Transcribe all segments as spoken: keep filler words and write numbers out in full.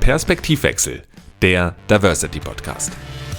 Perspektivwechsel, der Diversity Podcast.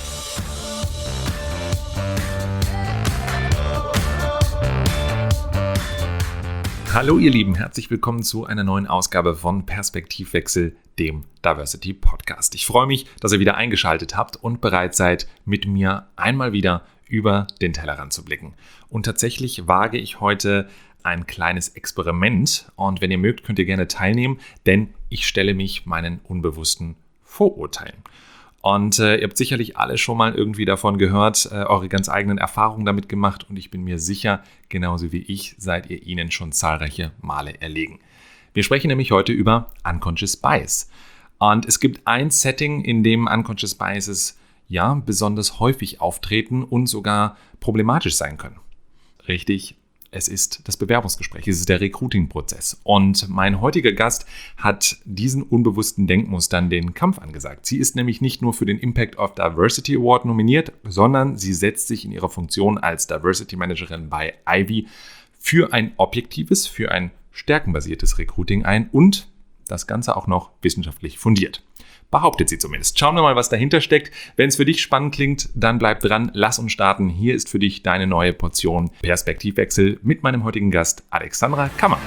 Hallo ihr Lieben, herzlich willkommen zu einer neuen Ausgabe von Perspektivwechsel, dem Diversity Podcast. Ich freue mich, dass ihr wieder eingeschaltet habt und bereit seid, mit mir einmal wieder über den Tellerrand zu blicken. Und tatsächlich wage ich heute ein kleines Experiment und wenn ihr mögt, könnt ihr gerne teilnehmen, denn ich stelle mich meinen unbewussten Vorurteilen. Und äh, ihr habt sicherlich alle schon mal irgendwie davon gehört, äh, eure ganz eigenen Erfahrungen damit gemacht und ich bin mir sicher, genauso wie ich, seid ihr ihnen schon zahlreiche Male erlegen. Wir sprechen nämlich heute über Unconscious Bias. Und es gibt ein Setting, in dem Unconscious Biases ja besonders häufig auftreten und sogar problematisch sein können. Richtig. Es ist das Bewerbungsgespräch, es ist der Recruiting-Prozess. Und mein heutiger Gast hat diesen unbewussten Denkmustern den Kampf angesagt. Sie ist nämlich nicht nur für den Impact of Diversity Award nominiert, sondern sie setzt sich in ihrer Funktion als Diversity Managerin bei Ivy für ein objektives, für ein stärkenbasiertes Recruiting ein und das Ganze auch noch wissenschaftlich fundiert. Behauptet sie zumindest. Schauen wir mal, was dahinter steckt. Wenn es für dich spannend klingt, dann bleib dran, lass uns starten. Hier ist für dich deine neue Portion Perspektivwechsel mit meinem heutigen Gast Alexandra Kammer.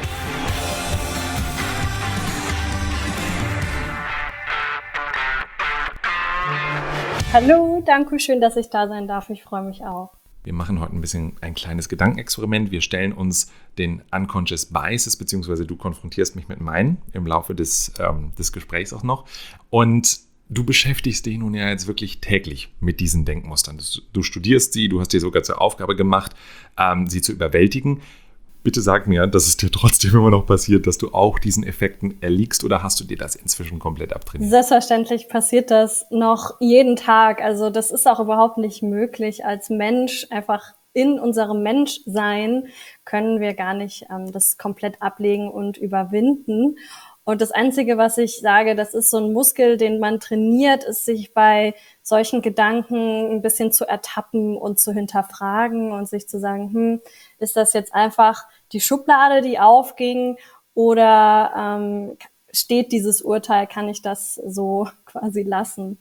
Hallo, danke schön, dass ich da sein darf. Ich freue mich auch. Wir machen heute ein bisschen ein kleines Gedankenexperiment. Wir stellen uns den Unconscious Biases, beziehungsweise du konfrontierst mich mit meinen im Laufe des, ähm, des Gesprächs auch noch. Und du beschäftigst dich nun ja jetzt wirklich täglich mit diesen Denkmustern. Du, du studierst sie, du hast dir sogar zur Aufgabe gemacht, ähm, sie zu überwältigen. Bitte sag mir, dass es dir trotzdem immer noch passiert, dass du auch diesen Effekten erliegst oder hast du dir das inzwischen komplett abtrainiert? Selbstverständlich passiert das noch jeden Tag. Also das ist auch überhaupt nicht möglich. Als Mensch, einfach in unserem Menschsein, können wir gar nicht ähm, das komplett ablegen und überwinden. Und das Einzige, was ich sage, das ist so ein Muskel, den man trainiert, ist sich bei solchen Gedanken ein bisschen zu ertappen und zu hinterfragen und sich zu sagen, hm, ist das jetzt einfach die Schublade, die aufging oder ähm, steht dieses Urteil, kann ich das so quasi lassen?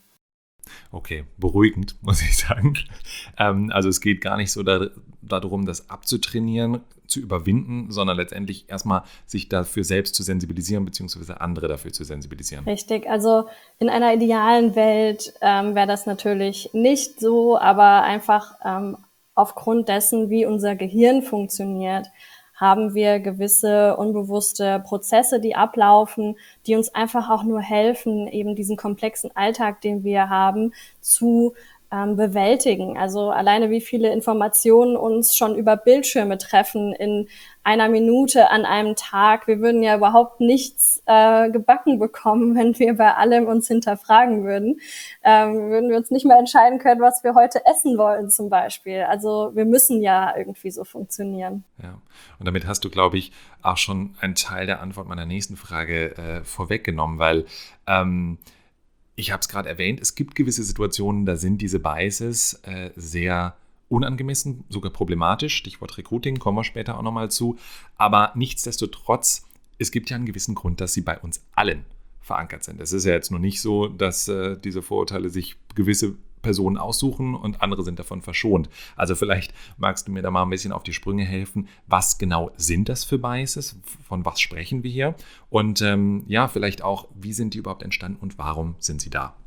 Okay, beruhigend, muss ich sagen. Ähm, also es geht gar nicht so da, darum, das abzutrainieren, zu überwinden, sondern letztendlich erstmal sich dafür selbst zu sensibilisieren, beziehungsweise andere dafür zu sensibilisieren. Richtig, also in einer idealen Welt ähm, wäre das natürlich nicht so, aber einfach ähm, aufgrund dessen, wie unser Gehirn funktioniert, haben wir gewisse unbewusste Prozesse, die ablaufen, die uns einfach auch nur helfen, eben diesen komplexen Alltag, den wir haben, zu ähm, bewältigen. Also alleine wie viele Informationen uns schon über Bildschirme treffen in einer Minute an einem Tag. Wir würden ja überhaupt nichts äh, gebacken bekommen, wenn wir bei allem uns hinterfragen würden. Ähm, würden wir uns nicht mehr entscheiden können, was wir heute essen wollen zum Beispiel. Also wir müssen ja irgendwie so funktionieren. Ja, und damit hast du, glaube ich, auch schon einen Teil der Antwort meiner nächsten Frage äh, vorweggenommen, weil ähm, ich habe es gerade erwähnt, es gibt gewisse Situationen, da sind diese Biases äh, sehr unangemessen, sogar problematisch. Stichwort Recruiting, kommen wir später auch nochmal zu. Aber nichtsdestotrotz, es gibt ja einen gewissen Grund, dass sie bei uns allen verankert sind. Es ist ja jetzt nur nicht so, dass äh, diese Vorurteile sich gewisse Personen aussuchen und andere sind davon verschont. Also vielleicht magst du mir da mal ein bisschen auf die Sprünge helfen. Was genau sind das für Biases? Von was sprechen wir hier? Und ähm, ja, vielleicht auch, wie sind die überhaupt entstanden und warum sind sie da?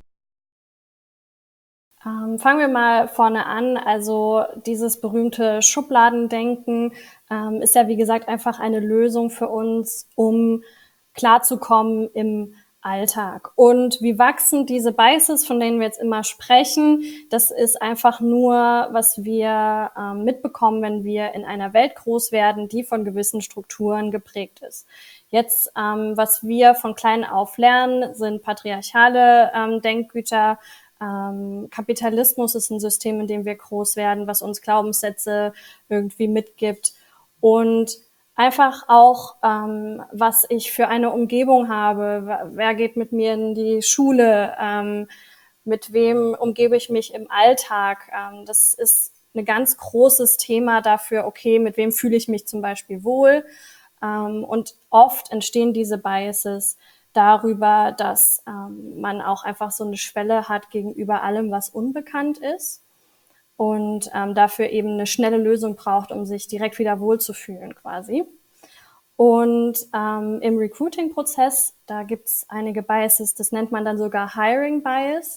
Ähm, fangen wir mal vorne an. Also dieses berühmte Schubladendenken ähm, ist ja, wie gesagt, einfach eine Lösung für uns, um klarzukommen im Alltag. Und wie wachsen diese Biases, von denen wir jetzt immer sprechen? Das ist einfach nur, was wir ähm, mitbekommen, wenn wir in einer Welt groß werden, die von gewissen Strukturen geprägt ist. Jetzt, ähm, was wir von klein auf lernen, sind patriarchale ähm, Denkgüter. Ähm, Kapitalismus ist ein System, in dem wir groß werden, was uns Glaubenssätze irgendwie mitgibt. Und einfach auch, ähm, was ich für eine Umgebung habe. Wer geht mit mir in die Schule? Ähm, mit wem umgebe ich mich im Alltag? Ähm, das ist ein ganz großes Thema dafür, okay, mit wem fühle ich mich zum Beispiel wohl? Ähm, und oft entstehen diese Biases, darüber, dass ähm, man auch einfach so eine Schwelle hat gegenüber allem, was unbekannt ist und ähm, dafür eben eine schnelle Lösung braucht, um sich direkt wieder wohlzufühlen quasi. Und ähm, im Recruiting-Prozess, da gibt's einige Biases, das nennt man dann sogar Hiring Bias.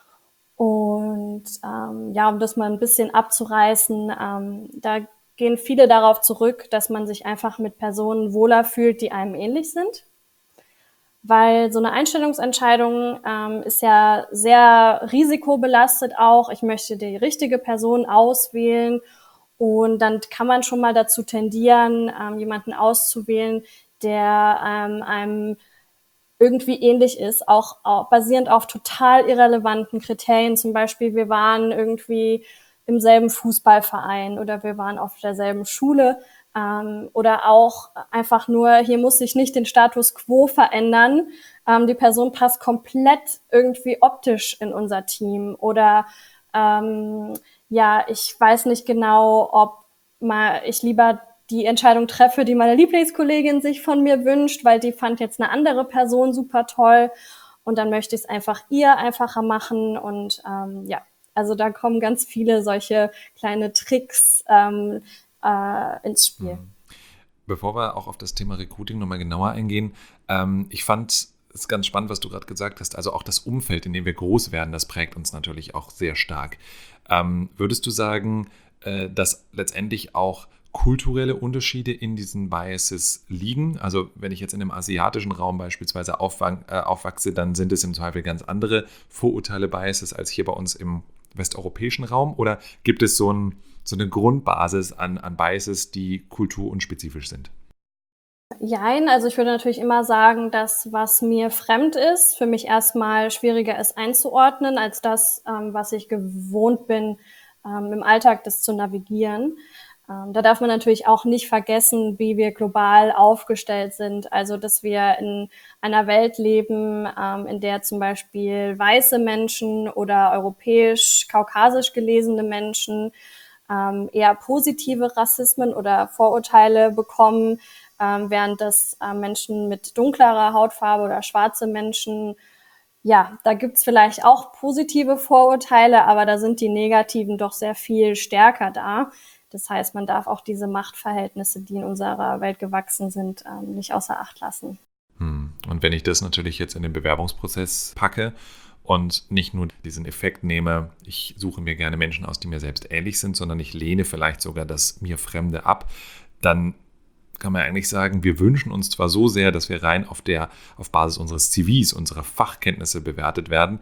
Und ähm, ja, um das mal ein bisschen abzureißen, ähm, da gehen viele darauf zurück, dass man sich einfach mit Personen wohler fühlt, die einem ähnlich sind. Weil so eine Einstellungsentscheidung ähm, ist ja sehr risikobelastet auch. Ich möchte die richtige Person auswählen und dann kann man schon mal dazu tendieren, ähm, jemanden auszuwählen, der ähm, einem irgendwie ähnlich ist, auch, auch basierend auf total irrelevanten Kriterien. Zum Beispiel, wir waren irgendwie im selben Fußballverein oder wir waren auf derselben Schule. Ähm, oder auch einfach nur, hier muss sich nicht den Status quo verändern. Ähm, die Person passt komplett irgendwie optisch in unser Team. Oder ähm, ja, ich weiß nicht genau, ob mal ich lieber die Entscheidung treffe, die meine Lieblingskollegin sich von mir wünscht, weil die fand jetzt eine andere Person super toll und dann möchte ich es einfach ihr einfacher machen und ähm, ja, also da kommen ganz viele solche kleine Tricks ähm, äh, ins Spiel. Bevor wir auch auf das Thema Recruiting nochmal genauer eingehen, ähm, ich fand es ganz spannend, was du gerade gesagt hast. Also auch das Umfeld, in dem wir groß werden, das prägt uns natürlich auch sehr stark. Ähm, würdest du sagen, äh, dass letztendlich auch kulturelle Unterschiede in diesen Biases liegen? Also wenn ich jetzt in einem asiatischen Raum beispielsweise aufwach, äh, aufwachse, dann sind es im Zweifel ganz andere Vorurteile, Biases als hier bei uns im westeuropäischen Raum? Oder gibt es so, ein, so eine Grundbasis an, an Biases, die kulturunspezifisch sind? Jein, also ich würde natürlich immer sagen, dass was mir fremd ist, für mich erstmal schwieriger ist einzuordnen, als das, ähm, was ich gewohnt bin, ähm, im Alltag das zu navigieren. Ähm, da darf man natürlich auch nicht vergessen, wie wir global aufgestellt sind. Also, dass wir in einer Welt leben, ähm, in der zum Beispiel weiße Menschen oder europäisch, kaukasisch gelesene Menschen ähm, eher positive Rassismen oder Vorurteile bekommen, ähm, während das äh, Menschen mit dunklerer Hautfarbe oder schwarze Menschen, ja, da gibt's vielleicht auch positive Vorurteile, aber da sind die negativen doch sehr viel stärker da. Das heißt, man darf auch diese Machtverhältnisse, die in unserer Welt gewachsen sind, ähm, nicht außer Acht lassen. Hm. Und wenn ich das natürlich jetzt in den Bewerbungsprozess packe und nicht nur diesen Effekt nehme, ich suche mir gerne Menschen aus, die mir selbst ähnlich sind, sondern ich lehne vielleicht sogar das mir Fremde ab, dann kann man eigentlich sagen, wir wünschen uns zwar so sehr, dass wir rein auf der, auf Basis unseres C Vs, unserer Fachkenntnisse bewertet werden,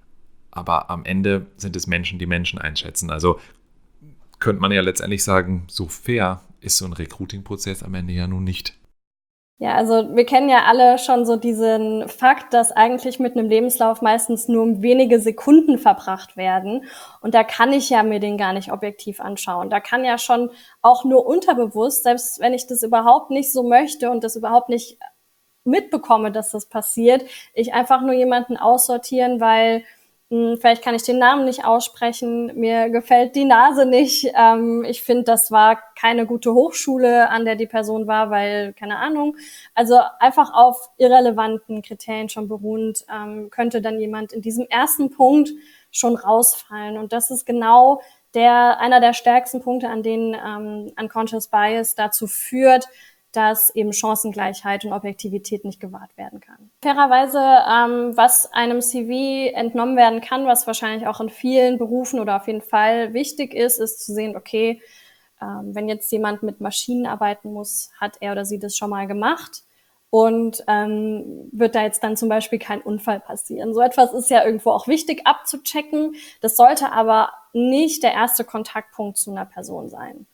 aber am Ende sind es Menschen, die Menschen einschätzen. Also könnte man ja letztendlich sagen, so fair ist so ein Recruiting-Prozess am Ende ja nun nicht. Ja, also wir kennen ja alle schon so diesen Fakt, dass eigentlich mit einem Lebenslauf meistens nur um wenige Sekunden verbracht werden. Und da kann ich ja mir den gar nicht objektiv anschauen. Da kann ja schon auch nur unterbewusst, selbst wenn ich das überhaupt nicht so möchte und das überhaupt nicht mitbekomme, dass das passiert, ich einfach nur jemanden aussortieren, weil mh, vielleicht kann ich den Namen nicht aussprechen, mir gefällt die Nase nicht, ähm, ich finde, das war keine gute Hochschule, an der die Person war, weil, keine Ahnung, also einfach auf irrelevanten Kriterien schon beruhend, ähm, könnte dann jemand in diesem ersten Punkt schon rausfallen. Und das ist genau der einer der stärksten Punkte, an denen ähm, Unconscious Bias dazu führt, dass eben Chancengleichheit und Objektivität nicht gewahrt werden kann. Fairerweise, ähm, was einem C V entnommen werden kann, was wahrscheinlich auch in vielen Berufen oder auf jeden Fall wichtig ist, ist zu sehen, okay, ähm, wenn jetzt jemand mit Maschinen arbeiten muss, hat er oder sie das schon mal gemacht und ähm, wird da jetzt dann zum Beispiel kein Unfall passieren. So etwas ist ja irgendwo auch wichtig abzuchecken. Das sollte aber nicht der erste Kontaktpunkt zu einer Person sein.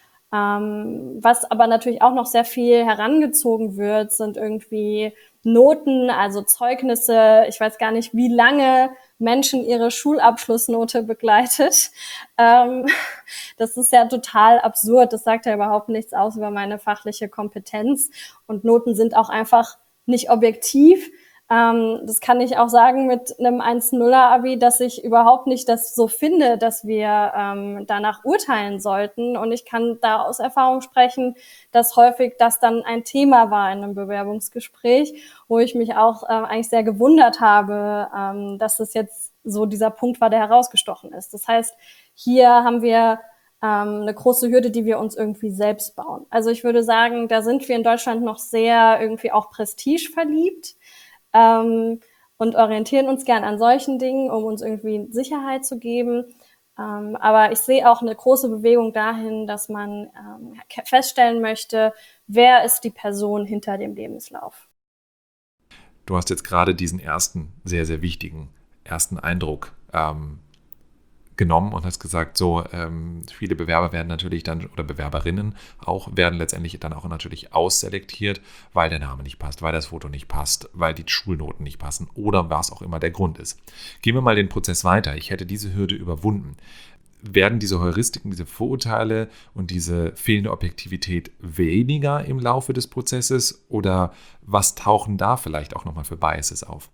Ähm, was aber natürlich auch noch sehr viel herangezogen wird, sind irgendwie Noten, also Zeugnisse. Ich weiß gar nicht, wie lange Menschen ihre Schulabschlussnote begleitet. Ähm, das ist ja total absurd. Das sagt ja überhaupt nichts aus über meine fachliche Kompetenz. Und Noten sind auch einfach nicht objektiv. Ähm, das kann ich auch sagen mit einem eins Komma nuller Abi, dass ich überhaupt nicht das so finde, dass wir ähm, danach urteilen sollten. Und ich kann da aus Erfahrung sprechen, dass häufig das dann ein Thema war in einem Bewerbungsgespräch, wo ich mich auch äh, eigentlich sehr gewundert habe, ähm, dass es jetzt so dieser Punkt war, der herausgestochen ist. Das heißt, hier haben wir ähm, eine große Hürde, die wir uns irgendwie selbst bauen. Also ich würde sagen, da sind wir in Deutschland noch sehr irgendwie auch Prestige verliebt. Ähm, und orientieren uns gern an solchen Dingen, um uns irgendwie Sicherheit zu geben. Ähm, aber ich sehe auch eine große Bewegung dahin, dass man ähm, feststellen möchte, wer ist die Person hinter dem Lebenslauf. Du hast jetzt gerade diesen ersten, sehr, sehr wichtigen ersten Eindruck ähm, genommen und hast gesagt, so ähm, viele Bewerber werden natürlich dann, oder Bewerberinnen auch, werden letztendlich dann auch natürlich ausselektiert, weil der Name nicht passt, weil das Foto nicht passt, weil die Schulnoten nicht passen oder was auch immer der Grund ist. Gehen wir mal den Prozess weiter. Ich hätte diese Hürde überwunden. Werden diese Heuristiken, diese Vorurteile und diese fehlende Objektivität weniger im Laufe des Prozesses oder was tauchen da vielleicht auch nochmal für Biases auf?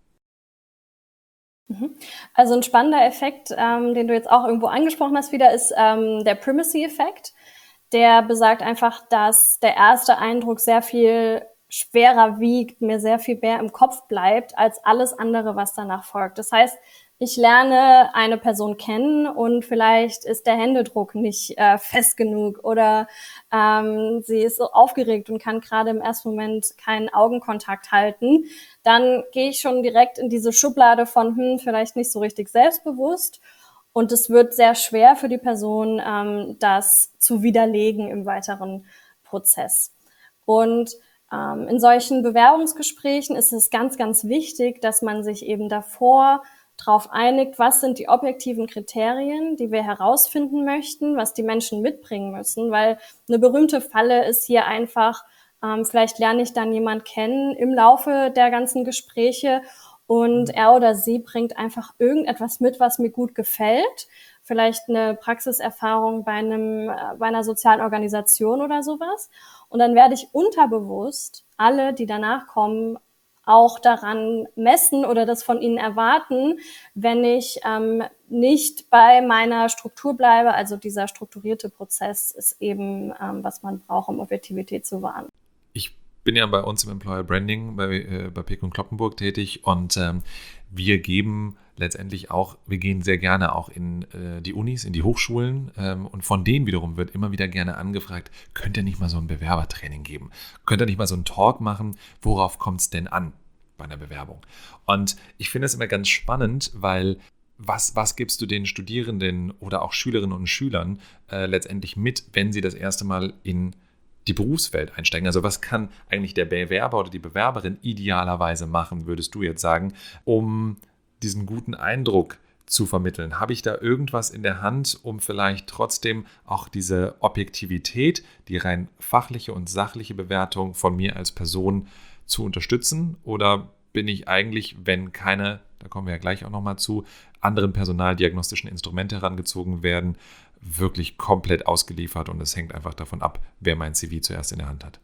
Also ein spannender Effekt, ähm, den du jetzt auch irgendwo angesprochen hast wieder, ist ähm, der Primacy-Effekt. Der besagt einfach, dass der erste Eindruck sehr viel schwerer wiegt, mir sehr viel mehr im Kopf bleibt, als alles andere, was danach folgt. Das heißt, ich lerne eine Person kennen und vielleicht ist der Händedruck nicht äh, fest genug oder ähm, sie ist so aufgeregt und kann gerade im ersten Moment keinen Augenkontakt halten. Dann gehe ich schon direkt in diese Schublade von, hm, vielleicht nicht so richtig selbstbewusst. Und es wird sehr schwer für die Person, ähm, das zu widerlegen im weiteren Prozess. Und ähm, in solchen Bewerbungsgesprächen ist es ganz, ganz wichtig, dass man sich eben davor darauf einigt, was sind die objektiven Kriterien, die wir herausfinden möchten, was die Menschen mitbringen müssen, weil eine berühmte Falle ist hier einfach, ähm, vielleicht lerne ich dann jemand kennen im Laufe der ganzen Gespräche und er oder sie bringt einfach irgendetwas mit, was mir gut gefällt, vielleicht eine Praxiserfahrung bei einem, äh, bei einer sozialen Organisation oder sowas. Und dann werde ich unterbewusst alle, die danach kommen, auch daran messen oder das von ihnen erwarten, wenn ich ähm, nicht bei meiner Struktur bleibe. Also dieser strukturierte Prozess ist eben, ähm, was man braucht, um Objektivität zu wahren. Ich bin ja bei uns im Employer Branding bei, äh, bei Peek und Kloppenburg tätig und ähm, wir geben letztendlich auch, wir gehen sehr gerne auch in äh, die Unis, in die Hochschulen ähm, und von denen wiederum wird immer wieder gerne angefragt, könnt ihr nicht mal so ein Bewerbertraining geben? Könnt ihr nicht mal so einen Talk machen? Worauf kommt es denn an bei einer Bewerbung? Und ich finde es immer ganz spannend, weil was, was gibst du den Studierenden oder auch Schülerinnen und Schülern äh, letztendlich mit, wenn sie das erste Mal in die Berufswelt einsteigen? Also was kann eigentlich der Bewerber oder die Bewerberin idealerweise machen, würdest du jetzt sagen, um diesen guten Eindruck zu vermitteln? Habe ich da irgendwas in der Hand, um vielleicht trotzdem auch diese Objektivität, die rein fachliche und sachliche Bewertung von mir als Person zu unterstützen? Oder bin ich eigentlich, wenn keine, da kommen wir ja gleich auch nochmal zu, anderen personaldiagnostischen Instrumente herangezogen werden, wirklich komplett ausgeliefert und es hängt einfach davon ab, wer mein C V zuerst in der Hand hat?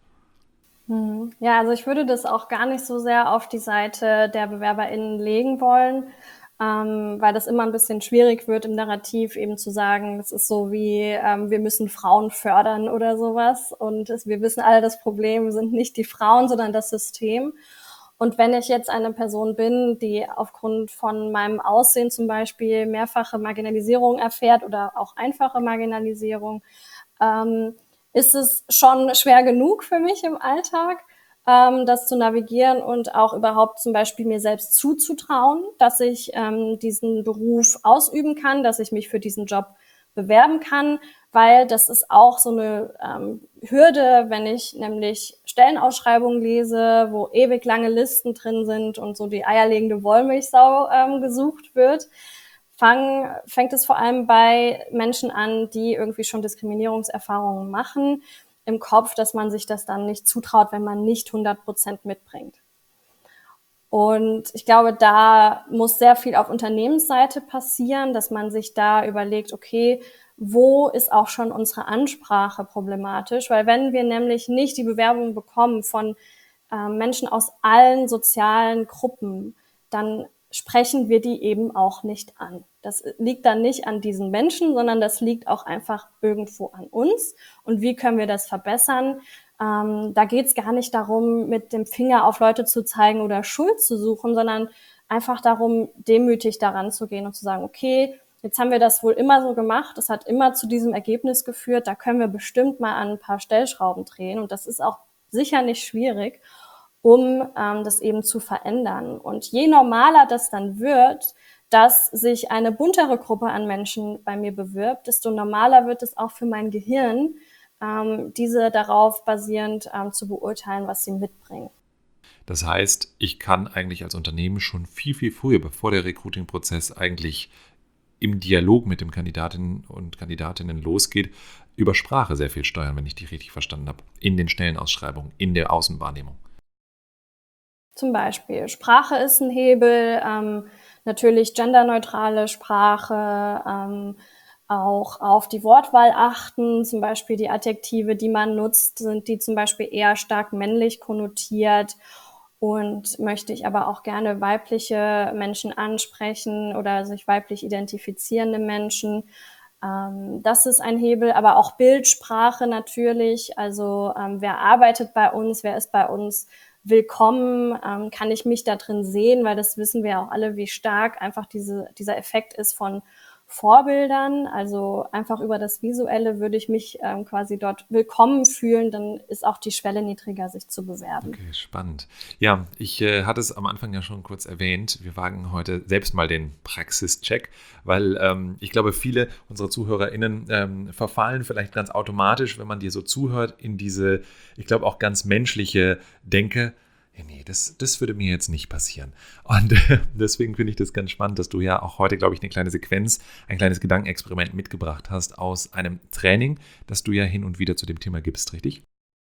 Ja, also ich würde das auch gar nicht so sehr auf die Seite der BewerberInnen legen wollen, ähm, weil das immer ein bisschen schwierig wird im Narrativ eben zu sagen, das ist so wie, ähm, wir müssen Frauen fördern oder sowas und es, wir wissen alle, das Problem sind nicht die Frauen, sondern das System. Und wenn ich jetzt eine Person bin, die aufgrund von meinem Aussehen zum Beispiel mehrfache Marginalisierung erfährt oder auch einfache Marginalisierung, ähm, ist es schon schwer genug für mich im Alltag, ähm, das zu navigieren und auch überhaupt zum Beispiel mir selbst zuzutrauen, dass ich ähm, diesen Beruf ausüben kann, dass ich mich für diesen Job bewerben kann, weil das ist auch so eine ähm, Hürde, wenn ich nämlich Stellenausschreibungen lese, wo ewig lange Listen drin sind und so die eierlegende Wollmilchsau ähm, gesucht wird, fang, fängt es vor allem bei Menschen an, die irgendwie schon Diskriminierungserfahrungen machen, im Kopf, dass man sich das dann nicht zutraut, wenn man nicht hundert Prozent mitbringt. Und ich glaube, da muss sehr viel auf Unternehmensseite passieren, dass man sich da überlegt, okay, wo ist auch schon unsere Ansprache problematisch? Weil wenn wir nämlich nicht die Bewerbung bekommen von äh, Menschen aus allen sozialen Gruppen, dann sprechen wir die eben auch nicht an. Das liegt dann nicht an diesen Menschen, sondern das liegt auch einfach irgendwo an uns. Und wie können wir das verbessern? Ähm, da geht es gar nicht darum, mit dem Finger auf Leute zu zeigen oder Schuld zu suchen, sondern einfach darum, demütig daran zu gehen und zu sagen, okay, jetzt haben wir das wohl immer so gemacht, das hat immer zu diesem Ergebnis geführt, da können wir bestimmt mal an ein paar Stellschrauben drehen und das ist auch sicher nicht schwierig, um ähm, das eben zu verändern. Und je normaler das dann wird, dass sich eine buntere Gruppe an Menschen bei mir bewirbt, desto normaler wird es auch für mein Gehirn, ähm, diese darauf basierend ähm, zu beurteilen, was sie mitbringen. Das heißt, ich kann eigentlich als Unternehmen schon viel, viel früher, bevor der Recruiting-Prozess eigentlich im Dialog mit den Kandidatinnen und Kandidatinnen losgeht, über Sprache sehr viel steuern, wenn ich die richtig verstanden habe, in den Stellenausschreibungen, in der Außenwahrnehmung. Zum Beispiel Sprache ist ein Hebel, ähm, natürlich genderneutrale Sprache, ähm, auch auf die Wortwahl achten, zum Beispiel die Adjektive, die man nutzt, sind die zum Beispiel eher stark männlich konnotiert und möchte ich aber auch gerne weibliche Menschen ansprechen oder sich weiblich identifizierende Menschen. Ähm, das ist ein Hebel, aber auch Bildsprache natürlich, also ähm, wer arbeitet bei uns, wer ist bei uns willkommen, ähm, kann ich mich da drin sehen, weil das wissen wir auch alle, wie stark einfach diese, dieser Effekt ist von Vorbildern. Also einfach über das Visuelle würde ich mich ähm, quasi dort willkommen fühlen, dann ist auch die Schwelle niedriger, sich zu bewerben. Okay, spannend. Ja, ich äh, hatte es am Anfang ja schon kurz erwähnt. Wir wagen heute selbst mal den Praxischeck, weil ähm, ich glaube, viele unserer ZuhörerInnen ähm, verfallen vielleicht ganz automatisch, wenn man dir so zuhört, in diese, ich glaube, auch ganz menschliche Denke. Ja, nee, das, das würde mir jetzt nicht passieren. Und äh, deswegen finde ich das ganz spannend, dass du ja auch heute, glaube ich, eine kleine Sequenz, ein kleines Gedankenexperiment mitgebracht hast aus einem Training, das du ja hin und wieder zu dem Thema gibst, richtig?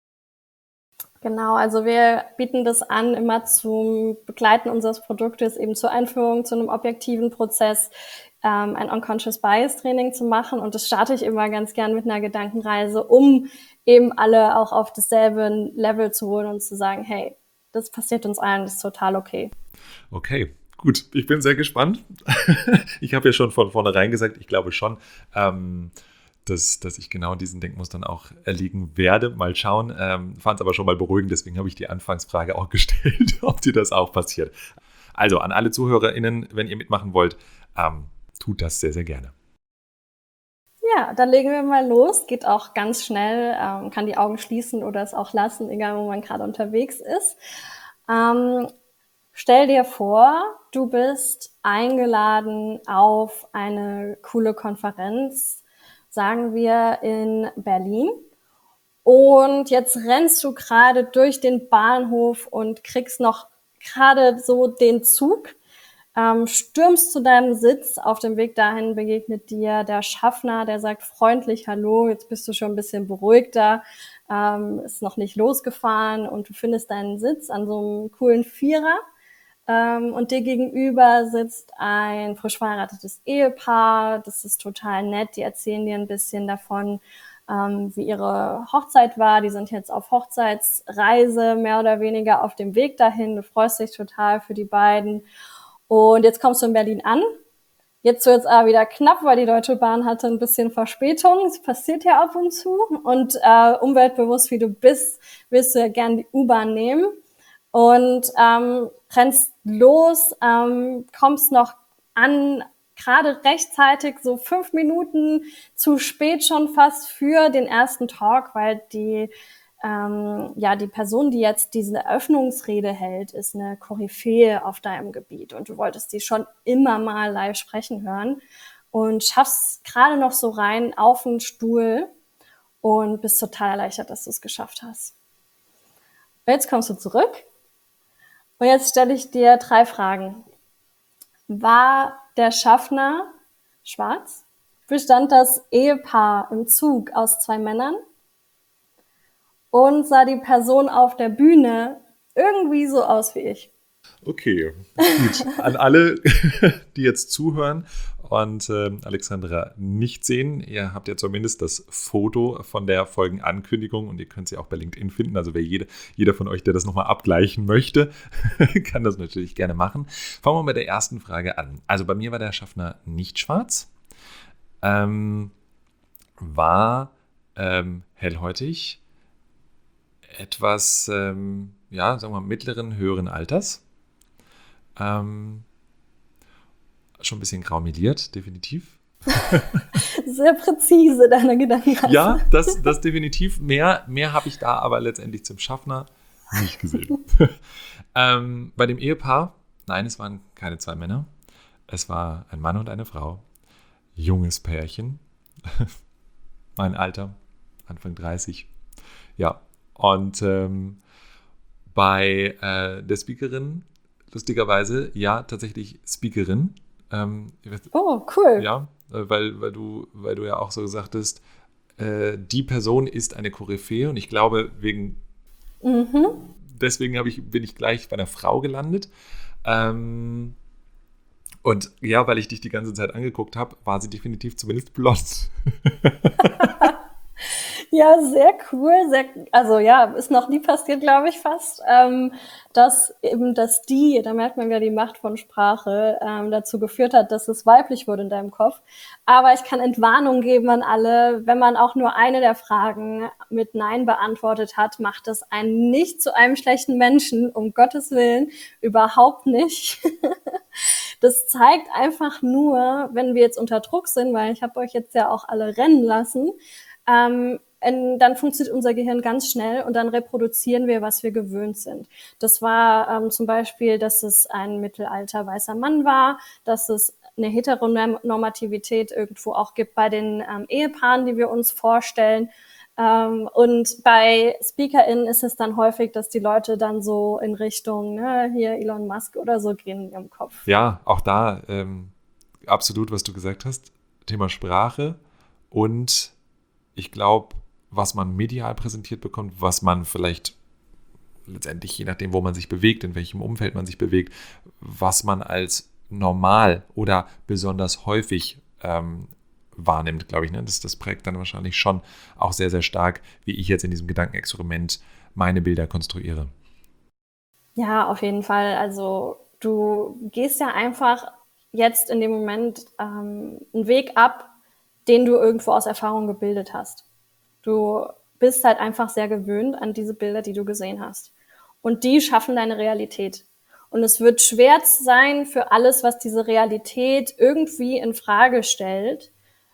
Genau, also wir bieten das an, immer zum Begleiten unseres Produktes, eben zur Einführung zu einem objektiven Prozess, ähm, ein Unconscious Bias Training zu machen. Und das starte ich immer ganz gern mit einer Gedankenreise, um eben alle auch auf dasselbe Level zu holen und zu sagen, hey, das passiert uns allen, das ist total okay. Okay, gut. Ich bin sehr gespannt. Ich habe ja schon von vornherein gesagt, ich glaube schon, ähm, dass, dass ich genau diesen Denkmustern auch erliegen werde. Mal schauen. Ähm, fand es aber schon mal beruhigend, deswegen habe ich die Anfangsfrage auch gestellt, ob dir das auch passiert. Also an alle ZuhörerInnen, wenn ihr mitmachen wollt, ähm, tut das sehr, sehr gerne. Ja, dann legen wir mal los. Geht auch ganz schnell, ähm, kann die Augen schließen oder es auch lassen, egal wo man gerade unterwegs ist. Ähm, stell dir vor, du bist eingeladen auf eine coole Konferenz, sagen wir in Berlin. Und jetzt rennst du gerade durch den Bahnhof und kriegst noch gerade so den Zug. Ähm, stürmst zu deinem Sitz, auf dem Weg dahin begegnet dir der Schaffner, der sagt freundlich Hallo, jetzt bist du schon ein bisschen beruhigter, ähm, ist noch nicht losgefahren und du findest deinen Sitz an so einem coolen Vierer ähm, und dir gegenüber sitzt ein frisch verheiratetes Ehepaar, das ist total nett, die erzählen dir ein bisschen davon, ähm, wie ihre Hochzeit war, die sind jetzt auf Hochzeitsreise, mehr oder weniger auf dem Weg dahin, du freust dich total für die beiden. Und jetzt kommst du in Berlin an. Jetzt wird es aber wieder knapp, weil die Deutsche Bahn hatte ein bisschen Verspätung. Es passiert ja ab und zu. Und äh, umweltbewusst wie du bist, willst du ja gern die U-Bahn nehmen. Und ähm, rennst los, ähm, kommst noch an, gerade rechtzeitig, so fünf Minuten zu spät schon fast für den ersten Talk, weil die Ähm, ja, die Person, die jetzt diese Eröffnungsrede hält, ist eine Koryphäe auf deinem Gebiet und du wolltest die schon immer mal live sprechen hören und schaffst gerade noch so rein auf den Stuhl und bist total erleichtert, dass du es geschafft hast. Jetzt kommst du zurück und jetzt stelle ich dir drei Fragen. War der Schaffner schwarz? Bestand das Ehepaar im Zug aus zwei Männern? Und sah die Person auf der Bühne irgendwie so aus wie ich. Okay, gut. An alle, die jetzt zuhören und äh, Alexandra nicht sehen. Ihr habt ja zumindest das Foto von der Folgenankündigung und ihr könnt sie auch bei LinkedIn finden. Also wer jeder, jeder von euch, der das nochmal abgleichen möchte, kann das natürlich gerne machen. Fangen wir mit der ersten Frage an. Also bei mir war der Schaffner nicht schwarz, ähm, war ähm, hellhäutig, etwas, ähm, ja, sagen wir mal, mittleren, höheren Alters. Ähm, schon ein bisschen graumeliert, definitiv. Sehr präzise, deine Gedanken. Ja, das, das definitiv. Mehr, mehr habe ich da aber letztendlich zum Schaffner nicht gesehen. ähm, bei dem Ehepaar, nein, es waren keine zwei Männer. Es war ein Mann und eine Frau. Junges Pärchen. Mein Alter, Anfang dreißig. Ja, und ähm, bei äh, der Speakerin, lustigerweise, ja, tatsächlich Speakerin. Ähm, oh, cool. Ja, weil, weil, du, weil du ja auch so sagtest, äh, die Person ist eine Koryphäe und ich glaube, wegen mhm. deswegen habe ich, bin ich gleich bei einer Frau gelandet. Ähm, und ja, weil ich dich die ganze Zeit angeguckt habe, war sie definitiv zumindest blond. Ja, sehr cool. Sehr, also ja, ist noch nie passiert, glaube ich fast, ähm, dass eben das Die, da merkt man ja die Macht von Sprache, ähm, dazu geführt hat, dass es weiblich wurde in deinem Kopf. Aber ich kann Entwarnung geben an alle, wenn man auch nur eine der Fragen mit Nein beantwortet hat, macht das einen nicht zu einem schlechten Menschen, um Gottes Willen, überhaupt nicht. Das zeigt einfach nur, wenn wir jetzt unter Druck sind, weil ich habe euch jetzt ja auch alle rennen lassen, ähm, dann funktioniert unser Gehirn ganz schnell und dann reproduzieren wir, was wir gewöhnt sind. Das war ähm, zum Beispiel, dass es ein mittelalter weißer Mann war, dass es eine Heteronormativität irgendwo auch gibt bei den ähm, Ehepaaren, die wir uns vorstellen. Ähm, und bei SpeakerInnen ist es dann häufig, dass die Leute dann so in Richtung, ne, hier Elon Musk oder so gehen in ihrem Kopf. Ja, auch da ähm, absolut, was du gesagt hast. Thema Sprache und ich glaube, was man medial präsentiert bekommt, was man vielleicht letztendlich, je nachdem, wo man sich bewegt, in welchem Umfeld man sich bewegt, was man als normal oder besonders häufig ähm, wahrnimmt, glaube ich. Ne? Das, das prägt dann wahrscheinlich schon auch sehr, sehr stark, wie ich jetzt in diesem Gedankenexperiment meine Bilder konstruiere. Ja, auf jeden Fall. Also du gehst ja einfach jetzt in dem Moment ähm, einen Weg ab, den du irgendwo aus Erfahrung gebildet hast. Du bist halt einfach sehr gewöhnt an diese Bilder, die du gesehen hast. Und die schaffen deine Realität. Und es wird schwer sein für alles, was diese Realität irgendwie in Frage stellt,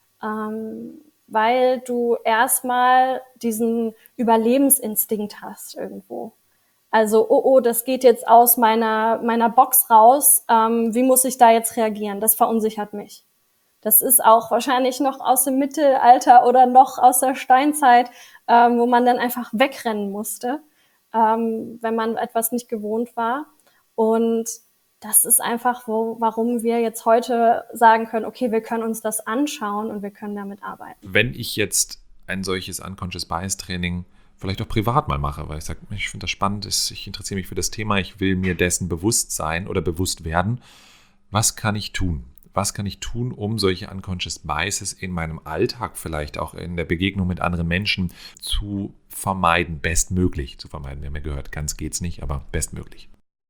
ähm, weil du erstmal diesen Überlebensinstinkt hast irgendwo. Also, oh, oh, das geht jetzt aus meiner, meiner Box raus. Ähm, wie muss ich da jetzt reagieren? Das verunsichert mich. Das ist auch wahrscheinlich noch aus dem Mittelalter oder noch aus der Steinzeit, ähm, wo man dann einfach wegrennen musste, ähm, wenn man etwas nicht gewohnt war. Und das ist einfach, wo, warum wir jetzt heute sagen können, okay, wir können uns das anschauen und wir können damit arbeiten. Wenn ich jetzt ein solches Unconscious Bias Training vielleicht auch privat mal mache, weil ich sage, ich finde das spannend, ich interessiere mich für das Thema, ich will mir dessen bewusst sein oder bewusst werden, was kann ich tun? Was kann ich tun, um solche Unconscious Biases in meinem Alltag, vielleicht auch in der Begegnung mit anderen Menschen zu vermeiden, bestmöglich zu vermeiden? Wir haben ja gehört, ganz geht's nicht, aber bestmöglich.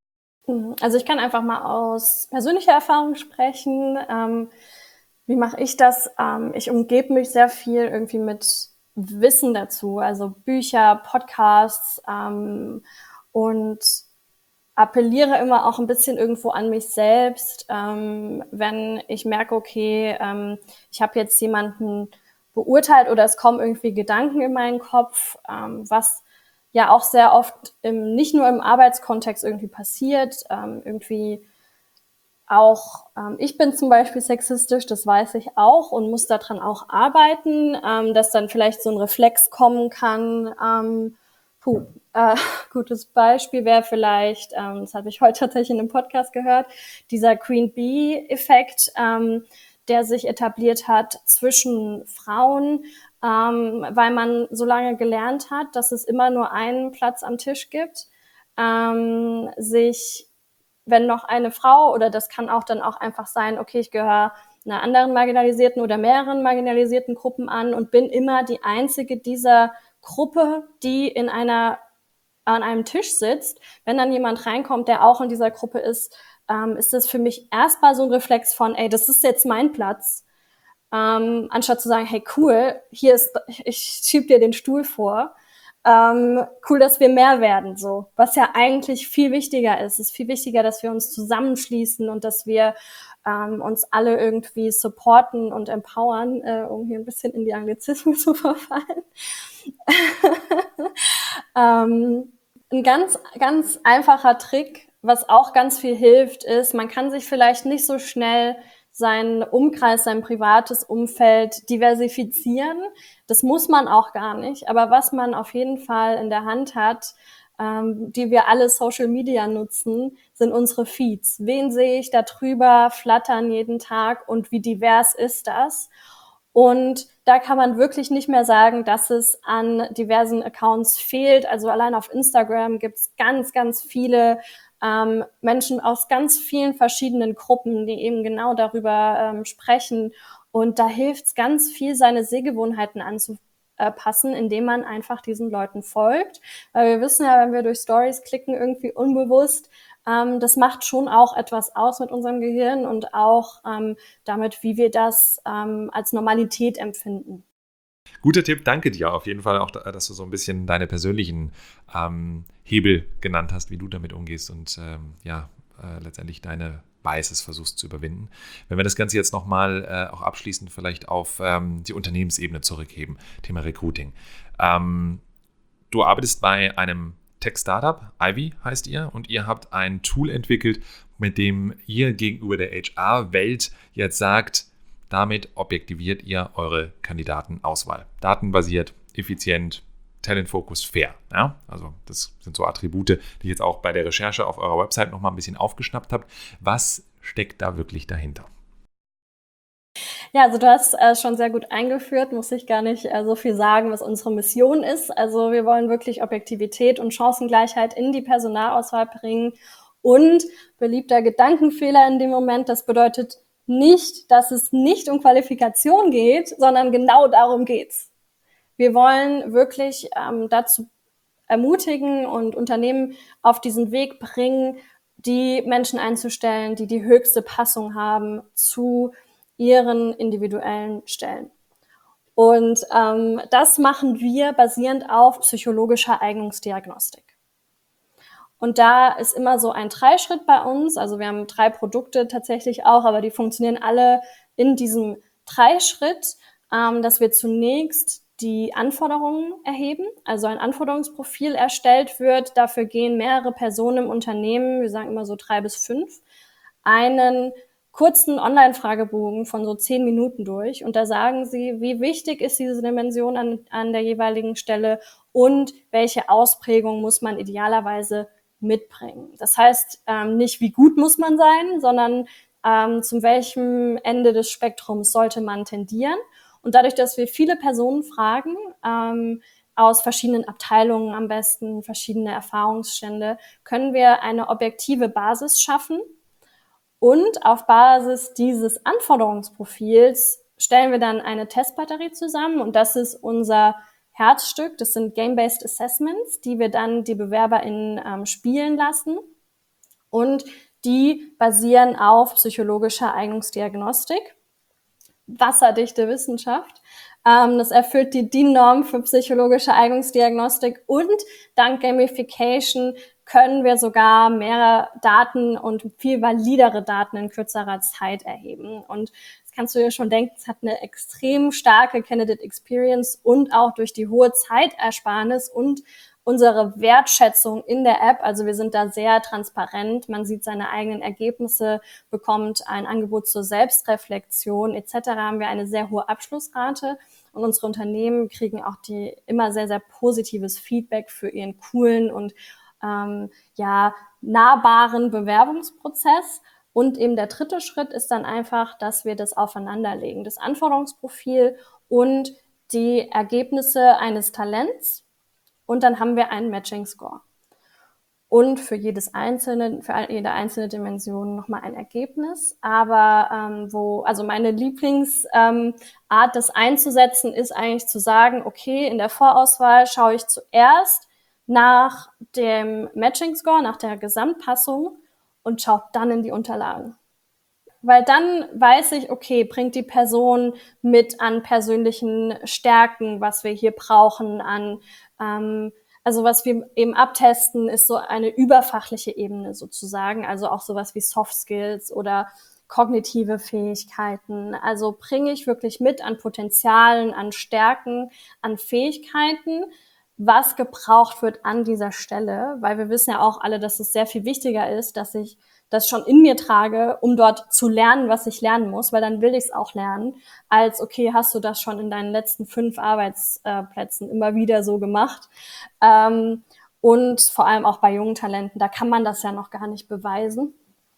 Also ich kann einfach mal aus persönlicher Erfahrung sprechen. Ähm, wie mache ich das? Ähm, ich umgebe mich sehr viel irgendwie mit Wissen dazu, also Bücher, Podcasts ähm, und appelliere immer auch ein bisschen irgendwo an mich selbst, ähm, wenn ich merke, okay, ähm, ich habe jetzt jemanden beurteilt oder es kommen irgendwie Gedanken in meinen Kopf, ähm, was ja auch sehr oft im, nicht nur im Arbeitskontext irgendwie passiert, ähm, irgendwie auch, ähm, ich bin zum Beispiel sexistisch, das weiß ich auch und muss daran auch arbeiten, ähm, dass dann vielleicht so ein Reflex kommen kann. Ähm, puh, äh, gutes Beispiel wäre vielleicht, ähm, das habe ich heute tatsächlich in einem Podcast gehört, dieser Queen Bee-Effekt, ähm, der sich etabliert hat zwischen Frauen, ähm, weil man so lange gelernt hat, dass es immer nur einen Platz am Tisch gibt, ähm, sich wenn noch eine Frau, oder das kann auch dann auch einfach sein, okay, ich gehöre einer anderen marginalisierten oder mehreren marginalisierten Gruppen an und bin immer die einzige dieser Gruppe, die in einer an einem Tisch sitzt. Wenn dann jemand reinkommt, der auch in dieser Gruppe ist, ähm, ist das für mich erstmal so ein Reflex von, ey, das ist jetzt mein Platz. Ähm, anstatt zu sagen, hey, cool, hier ist, ich schieb dir den Stuhl vor. Ähm, cool, dass wir mehr werden, so. Was ja eigentlich viel wichtiger ist. Es ist viel wichtiger, dass wir uns zusammenschließen und dass wir ähm, uns alle irgendwie supporten und empowern, äh, um hier ein bisschen in die Anglizismen zu verfallen. ähm, ein ganz, ganz einfacher Trick, was auch ganz viel hilft, ist, man kann sich vielleicht nicht so schnell seinen Umkreis, sein privates Umfeld diversifizieren. Das muss man auch gar nicht. Aber was man auf jeden Fall in der Hand hat, ähm, die wir alle Social Media nutzen, sind unsere Feeds. Wen sehe ich da drüber flattern jeden Tag und wie divers ist das? Und da kann man wirklich nicht mehr sagen, dass es an diversen Accounts fehlt. Also allein auf Instagram gibt's ganz, ganz viele ähm, Menschen aus ganz vielen verschiedenen Gruppen, die eben genau darüber ähm, sprechen. Und da hilft's ganz viel, seine Sehgewohnheiten anzupassen, indem man einfach diesen Leuten folgt. Weil wir wissen ja, wenn wir durch Stories klicken, irgendwie unbewusst, ähm, das macht schon auch etwas aus mit unserem Gehirn und auch ähm, damit, wie wir das ähm, als Normalität empfinden. Guter Tipp, danke dir auf jeden Fall auch, dass du so ein bisschen deine persönlichen ähm, Hebel genannt hast, wie du damit umgehst und ähm, ja, äh, letztendlich deine Biases versuchst zu überwinden. Wenn wir das Ganze jetzt nochmal äh, auch abschließend vielleicht auf ähm, die Unternehmensebene zurückheben, Thema Recruiting. Ähm, du arbeitest bei einem Tech-Startup, Ivy heißt ihr, und ihr habt ein Tool entwickelt, mit dem ihr gegenüber der H R-Welt jetzt sagt, damit objektiviert ihr eure Kandidatenauswahl. Datenbasiert, effizient, Talentfokus, fair. Ja? Also das sind so Attribute, die ich jetzt auch bei der Recherche auf eurer Website nochmal ein bisschen aufgeschnappt habe. Was steckt da wirklich dahinter? Ja, also du hast äh, schon sehr gut eingeführt, muss ich gar nicht äh, so viel sagen, was unsere Mission ist. Also wir wollen wirklich Objektivität und Chancengleichheit in die Personalauswahl bringen. Und beliebter Gedankenfehler in dem Moment, das bedeutet nicht, dass es nicht um Qualifikation geht, sondern genau darum geht's. Wir wollen wirklich ähm, dazu ermutigen und Unternehmen auf diesen Weg bringen, die Menschen einzustellen, die die höchste Passung haben zu ihren individuellen Stellen. Und ähm, das machen wir basierend auf psychologischer Eignungsdiagnostik. Und da ist immer so ein Dreischritt bei uns. Also wir haben drei Produkte tatsächlich auch, aber die funktionieren alle in diesem Dreischritt, ähm, dass wir zunächst die Anforderungen erheben, also ein Anforderungsprofil erstellt wird. Dafür gehen mehrere Personen im Unternehmen, wir sagen immer so drei bis fünf, einen kurzen Online-Fragebogen von so zehn Minuten durch. Und da sagen sie, wie wichtig ist diese Dimension an, an der jeweiligen Stelle und welche Ausprägung muss man idealerweise mitbringen. Das heißt, ähm, nicht wie gut muss man sein, sondern ähm, zu welchem Ende des Spektrums sollte man tendieren. Und dadurch, dass wir viele Personen fragen, ähm, aus verschiedenen Abteilungen am besten, verschiedene Erfahrungsstände, können wir eine objektive Basis schaffen. Und auf Basis dieses Anforderungsprofils stellen wir dann eine Testbatterie zusammen. Und das ist unser Herzstück. Das sind Game-Based Assessments, die wir dann die BewerberInnen ähm, spielen lassen. Und die basieren auf psychologischer Eignungsdiagnostik. Wasserdichte Wissenschaft. Ähm, das erfüllt die D I N-Norm für psychologische Eignungsdiagnostik und dank Gamification können wir sogar mehr Daten und viel validere Daten in kürzerer Zeit erheben. Und das kannst du dir schon denken, es hat eine extrem starke Candidate Experience und auch durch die hohe Zeitersparnis und unsere Wertschätzung in der App, also wir sind da sehr transparent, man sieht seine eigenen Ergebnisse, bekommt ein Angebot zur Selbstreflexion et cetera, haben wir eine sehr hohe Abschlussrate und unsere Unternehmen kriegen auch die immer sehr, sehr positives Feedback für ihren coolen und ähm, ja nahbaren Bewerbungsprozess. Und eben der dritte Schritt ist dann einfach, dass wir das aufeinanderlegen, das Anforderungsprofil und die Ergebnisse eines Talents. Und dann haben wir einen Matching-Score. und für jedes einzelne, für jede einzelne Dimension nochmal ein Ergebnis. Aber ähm, wo, also meine Lieblingsart, ähm, Art, das einzusetzen, ist eigentlich zu sagen, okay, in der Vorauswahl schaue ich zuerst nach dem Matching Score, nach der Gesamtpassung und schaue dann in die Unterlagen. Weil dann weiß ich, okay, bringt die Person mit an persönlichen Stärken, was wir hier brauchen, an ähm, also was wir eben abtesten, ist so eine überfachliche Ebene sozusagen, also auch sowas wie Soft Skills oder kognitive Fähigkeiten. Also bringe ich wirklich mit an Potenzialen, an Stärken, an Fähigkeiten, was gebraucht wird an dieser Stelle, weil wir wissen ja auch alle, dass es sehr viel wichtiger ist, dass ich das schon in mir trage, um dort zu lernen, was ich lernen muss, weil dann will ich es auch lernen, als, okay, hast du das schon in deinen letzten fünf Arbeitsplätzen immer wieder so gemacht. Ähm, und vor allem auch bei jungen Talenten, da kann man das ja noch gar nicht beweisen.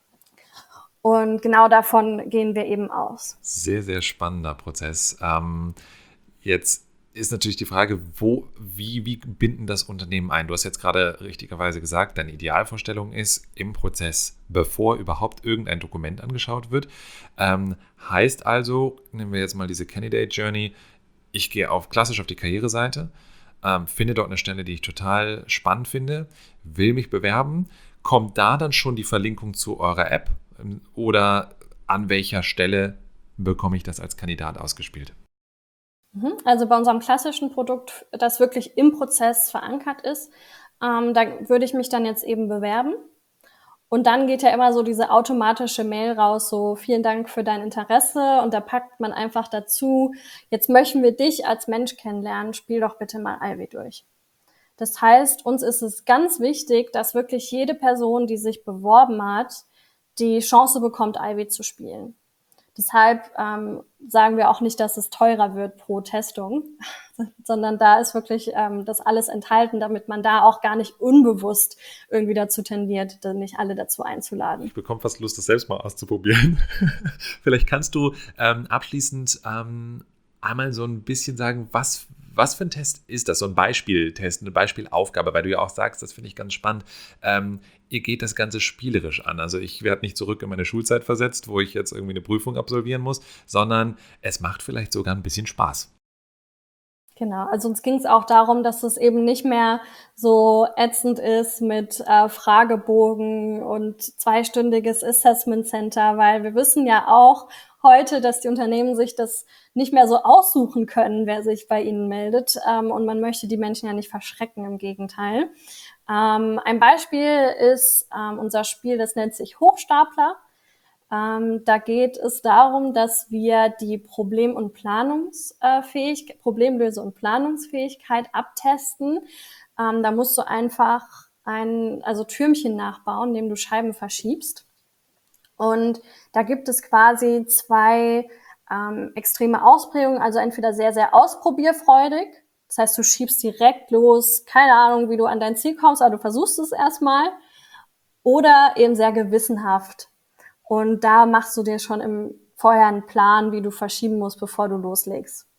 Und genau davon gehen wir eben aus. Sehr, sehr spannender Prozess. Ähm, jetzt ist natürlich die Frage, wo, wie, wie binden das Unternehmen ein? Du hast jetzt gerade richtigerweise gesagt, deine Idealvorstellung ist im Prozess, bevor überhaupt irgendein Dokument angeschaut wird. Ähm, heißt also, nehmen wir jetzt mal diese Candidate Journey, ich gehe auf klassisch auf die Karriereseite, ähm, finde dort eine Stelle, die ich total spannend finde, will mich bewerben. Kommt da dann schon die Verlinkung zu eurer App oder an welcher Stelle bekomme ich das als Kandidat ausgespielt? Also bei unserem klassischen Produkt, das wirklich im Prozess verankert ist, ähm, da würde ich mich dann jetzt eben bewerben. Und dann geht ja immer so diese automatische Mail raus, so vielen Dank für dein Interesse. Und da packt man einfach dazu, jetzt möchten wir dich als Mensch kennenlernen, spiel doch bitte mal Ivy durch. Das heißt, uns ist es ganz wichtig, dass wirklich jede Person, die sich beworben hat, die Chance bekommt, Ivy zu spielen. Deshalb ähm, sagen wir auch nicht, dass es teurer wird pro Testung, sondern da ist wirklich ähm, das alles enthalten, damit man da auch gar nicht unbewusst irgendwie dazu tendiert, nicht alle dazu einzuladen. Ich bekomme fast Lust, das selbst mal auszuprobieren. Vielleicht kannst du ähm, abschließend ähm, einmal so ein bisschen sagen, was Was für ein Test ist das? So ein Beispieltest, eine Beispielaufgabe, weil du ja auch sagst, das finde ich ganz spannend, ähm, ihr geht das Ganze spielerisch an. Also ich werde nicht zurück in meine Schulzeit versetzt, wo ich jetzt irgendwie eine Prüfung absolvieren muss, sondern es macht vielleicht sogar ein bisschen Spaß. Genau, also uns ging es auch darum, dass es eben nicht mehr so ätzend ist mit äh, Fragebogen und zweistündiges Assessment Center, weil wir wissen ja auch heute, dass die Unternehmen sich das nicht mehr so aussuchen können, wer sich bei ihnen meldet, ähm, und man möchte die Menschen ja nicht verschrecken, im Gegenteil. Ähm, ein Beispiel ist ähm, unser Spiel, das nennt sich Hochstapler. Ähm, da geht es darum, dass wir die Problem- und Planungsfähigkeit, Problemlöse- und Planungsfähigkeit abtesten. Ähm, da musst du einfach ein, also Türmchen nachbauen, indem du Scheiben verschiebst. Und da gibt es quasi zwei ähm, extreme Ausprägungen, also entweder sehr, sehr ausprobierfreudig. Das heißt, du schiebst direkt los, keine Ahnung, wie du an dein Ziel kommst, aber du versuchst es erstmal. Oder eben sehr gewissenhaft. Und da machst du dir schon im vorher einen Plan, wie du verschieben musst, bevor du loslegst.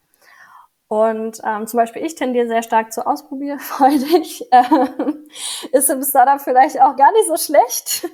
Und ähm, zum Beispiel ich tendiere sehr stark zu ausprobierfreudig. Ähm, ist im Startup vielleicht auch gar nicht so schlecht.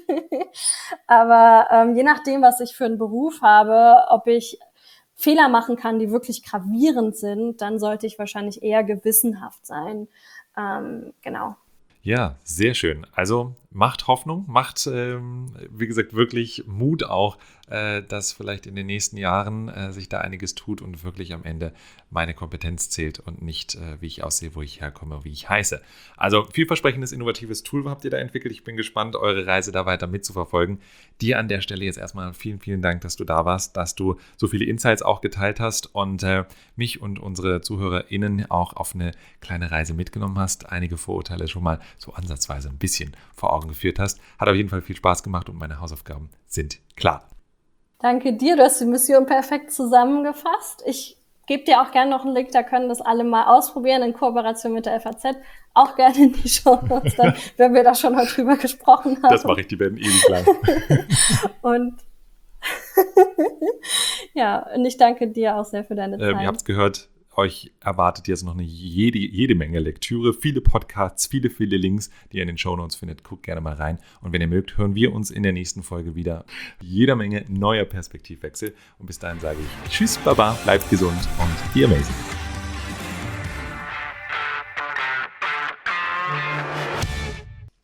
Aber ähm, je nachdem, was ich für einen Beruf habe, ob ich Fehler machen kann, die wirklich gravierend sind, dann sollte ich wahrscheinlich eher gewissenhaft sein. Ähm, genau. Ja, sehr schön. Also macht Hoffnung, macht, ähm, wie gesagt, wirklich Mut auch, äh, dass vielleicht in den nächsten Jahren äh, sich da einiges tut und wirklich am Ende meine Kompetenz zählt und nicht, äh, wie ich aussehe, wo ich herkomme, wie ich heiße. Also vielversprechendes, innovatives Tool habt ihr da entwickelt. Ich bin gespannt, eure Reise da weiter mitzuverfolgen. Dir an der Stelle jetzt erstmal vielen, vielen Dank, dass du da warst, dass du so viele Insights auch geteilt hast und äh, mich und unsere ZuhörerInnen auch auf eine kleine Reise mitgenommen hast. Einige Vorurteile schon mal so ansatzweise ein bisschen vor Augen geführt hast. Hat auf jeden Fall viel Spaß gemacht und meine Hausaufgaben sind klar. Danke dir, du hast die Mission perfekt zusammengefasst. Ich gebe dir auch gerne noch einen Link, da können das alle mal ausprobieren in Kooperation mit der F A Z. Auch gerne in die Shownotes, dann, wenn wir da schon mal drüber gesprochen haben. Das mache ich, die werden ewig lang. Und ja, und ich danke dir auch sehr für deine Zeit. Ähm, ihr habt es gehört, euch erwartet jetzt noch eine jede, jede Menge Lektüre, viele Podcasts, viele, viele Links, die ihr in den Shownotes findet. Guckt gerne mal rein. Und wenn ihr mögt, hören wir uns in der nächsten Folge wieder. Jeder Menge neuer Perspektivwechsel. Und bis dahin sage ich Tschüss, Baba, bleibt gesund und be amazing.